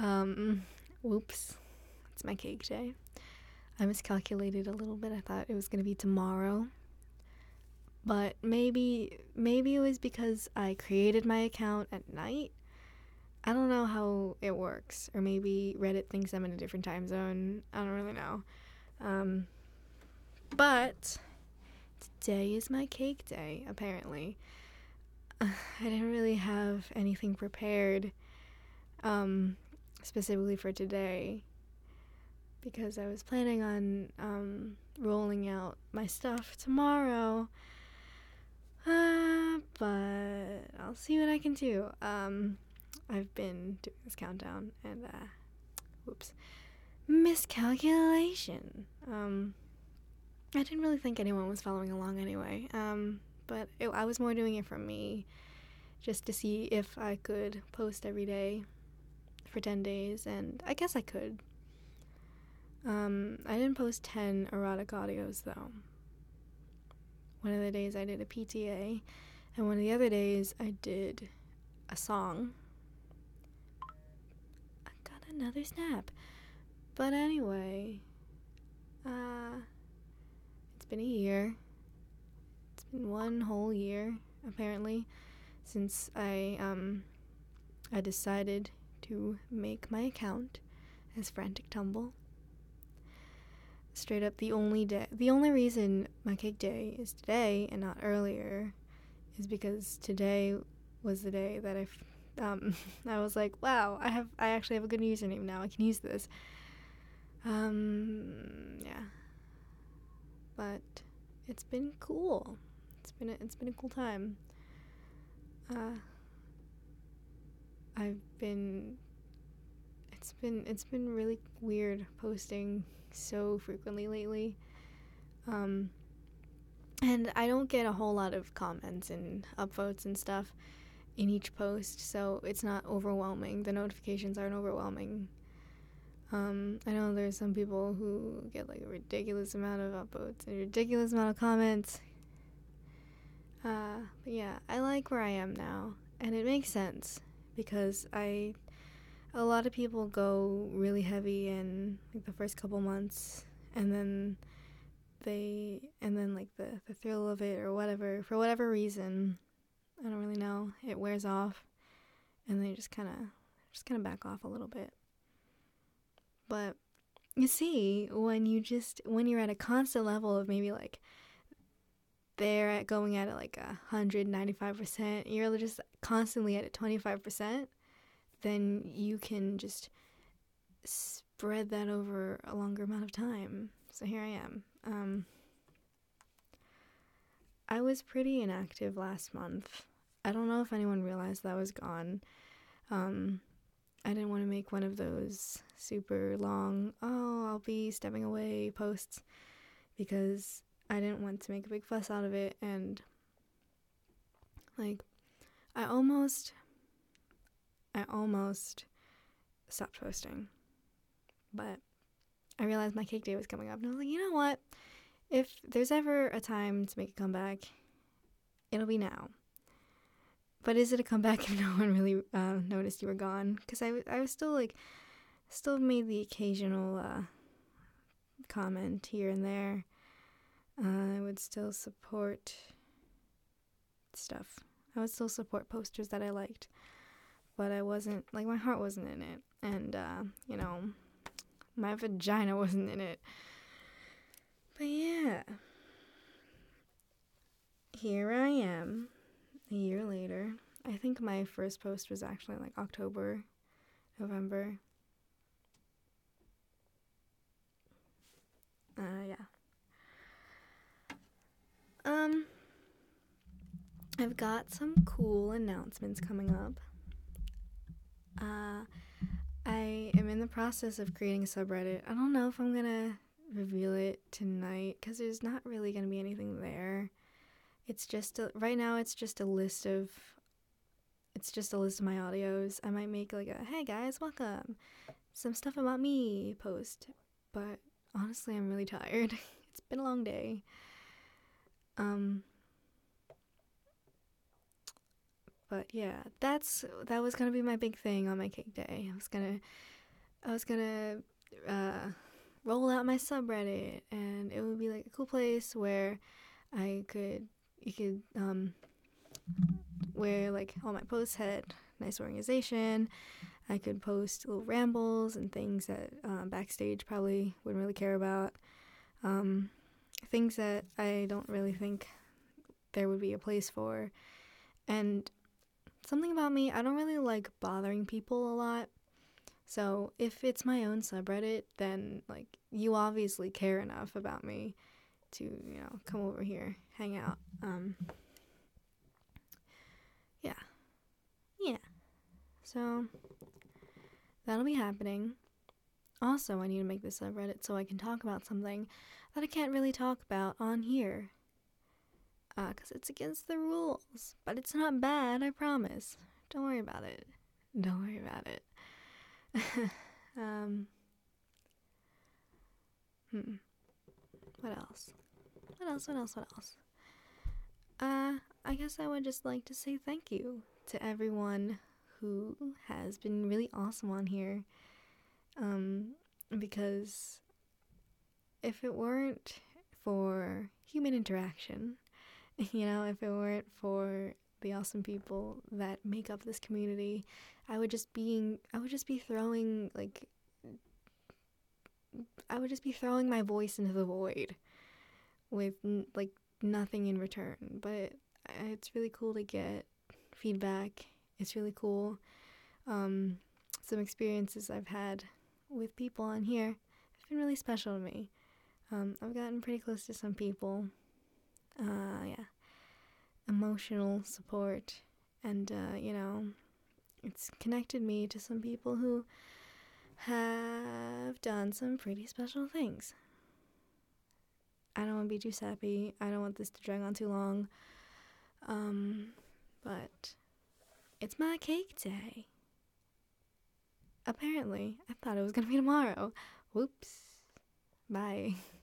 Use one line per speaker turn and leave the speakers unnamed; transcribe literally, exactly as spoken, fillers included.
Um, whoops. It's my cake day. I miscalculated a little bit. I thought it was going to be tomorrow. But maybe maybe it was because I created my account at night. I don't know how it works. Or maybe Reddit thinks I'm in a different time zone. I don't really know. Um, but today is my cake day, apparently. I didn't really have anything prepared um, specifically for today because I was planning on um, rolling out my stuff tomorrow. Uh, but I'll see what I can do. Um, I've been doing this countdown and, uh, whoops, miscalculation. Um, I didn't really think anyone was following along anyway. Um, but it, I was more doing it for me, just to see if I could post every day for ten days, and I guess I could. Um, I didn't post ten erotic audios, though. One of the days I did a P T A, and one of the other days I did a song. I got another snap. But anyway, uh, it's been a year. It's been one whole year, apparently, since I, um, I decided to make my account as Frantic Tumble. Straight up, the only day, the only reason my cake day is today and not earlier is because today was the day that I, um, I was like, wow, I have, I actually have a good username now. I can use this. Um, yeah. But it's been cool. It's been a, it's been a cool time. Uh, I've been. It's been it's been really weird posting so frequently lately. Um, and I don't get a whole lot of comments and upvotes and stuff in each post, so it's not overwhelming. The notifications aren't overwhelming. Um, I know there's some people who get like a ridiculous amount of upvotes and a ridiculous amount of comments. Uh, but yeah, I like where I am now, and it makes sense because I. A lot of people go really heavy in like the first couple months, and then they and then like the, the thrill of it or whatever, for whatever reason, I don't really know, it wears off, and they just kind of just kind of back off a little bit. But you see, when you just when you're at a constant level of maybe like they're at going at it like a hundred ninety-five percent, you're just constantly at a twenty-five percent. Then you can just spread that over a longer amount of time. So here I am. Um, I was pretty inactive last month. I don't know if anyone realized that I was gone. Um, I didn't want to make one of those super long, oh, I'll be stepping away posts because I didn't want to make a big fuss out of it. And, like, I almost... I almost stopped posting, but I realized my cake day was coming up, and I was like, you know what? If there's ever a time to make a comeback, it'll be now. But is it a comeback if no one really uh, noticed you were gone? Because I, w- I was still, like, still made the occasional uh, comment here and there. Uh, I would still support stuff. I would still support posters that I liked. But I wasn't, like, my heart wasn't in it. And, uh, you know, my vagina wasn't in it. But yeah. Here I am, a year later. I think my first post was actually, like, October, November. Uh, yeah. Um, I've got some cool announcements coming up. Uh, I am in the process of creating a subreddit. I don't know if I'm gonna reveal it tonight because there's not really gonna be anything there. It's just a, right now. It's just a list of. It's just a list of my audios. I might make like a hey guys, welcome, some stuff about me post. But honestly, I'm really tired. It's been a long day. Um. But yeah, that's that was gonna be my big thing on my cake day. I was gonna I was gonna uh, roll out my subreddit, and it would be like a cool place where I could you could um where like all my posts had nice organization. I could post little rambles and things that uh, backstage probably wouldn't really care about. Um, things that I don't really think there would be a place for. And something about me, I don't really like bothering people a lot. So if it's my own subreddit, then like you obviously care enough about me to, you know, come over here, hang out. Um, yeah, yeah. So that'll be happening. Also, I need to make this subreddit so I can talk about something that I can't really talk about on here. Uh, cause it's against the rules, but it's not bad, I promise. Don't worry about it. Don't worry about it. um, hmm. What else? What else? What else? What else? Uh, I guess I would just like to say thank you to everyone who has been really awesome on here. Um, because if it weren't for human interaction, you know, if it weren't for the awesome people that make up this community, I would just being I would just be throwing like I would just be throwing my voice into the void with n- like nothing in return. But it's really cool to get feedback. It's really cool. Um, some experiences I've had with people on here have been really special to me. Um, I've gotten pretty close to some people. Uh, yeah, emotional support, and uh, you know, it's connected me to some people who have done some pretty special things. I don't want to be too sappy. I don't want this to drag on too long. Um, but it's my cake day. Apparently, I thought it was gonna be tomorrow. Whoops. Bye.